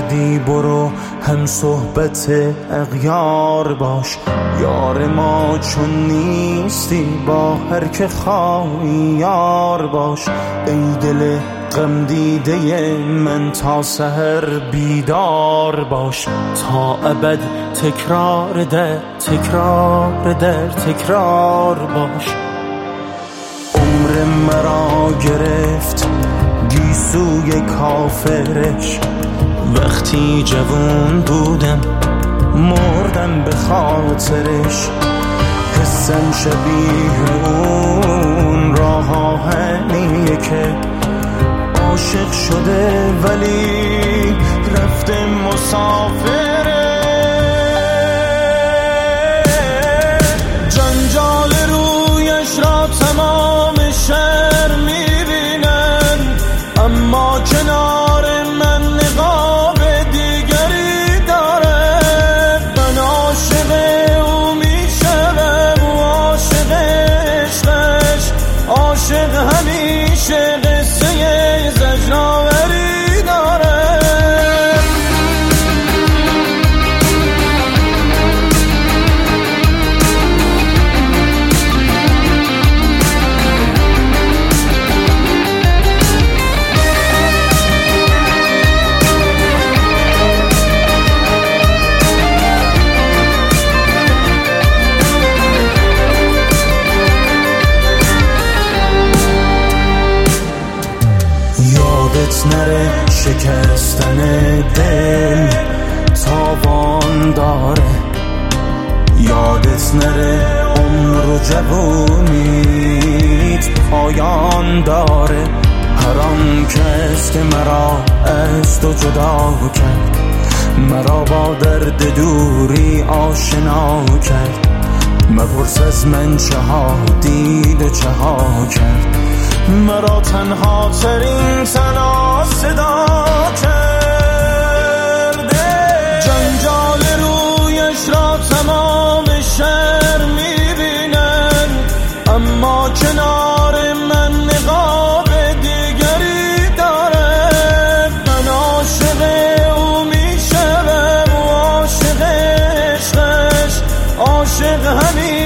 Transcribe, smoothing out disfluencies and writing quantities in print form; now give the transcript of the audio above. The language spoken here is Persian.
کردی برو هم صحبت اغیار باش. یار ما چون نیستی با هر که خواهی یار باش. ای دل غم دیده من تا سحر بیدار باش. تا ابد تکرار در تکرار در تکرار باش. عمر مرا گرفت گیسوی کافرش، وقتی جوان بودم مردم به خاطرش. حسم شبیه اون راه آهنیه که عاشق شده ولی رفته مسافره. جنجال رویش را تمام شهر میبینن، اما کنار من نقاب دیگری داره. من عاشق او میشم و عاشق عشقش، عاشق همیشه قصه زجرآوری داره. یادت نره شکستن دل تاوان داره، یادت نره عمر و جوونیت پایان داره. هر آن کس که مرا از تو جدا کرد، مرا با درد دوری آشنا کرد. مپرس از من چه ها دید و چه ها کرد، مرا تنها ترین تنها صدا کرده. جنجال رویش را تمام شهر میبینن، اما کنار من نقاب دیگری داره. من عاشق او میشم و عاشق عشقش، عاشق همین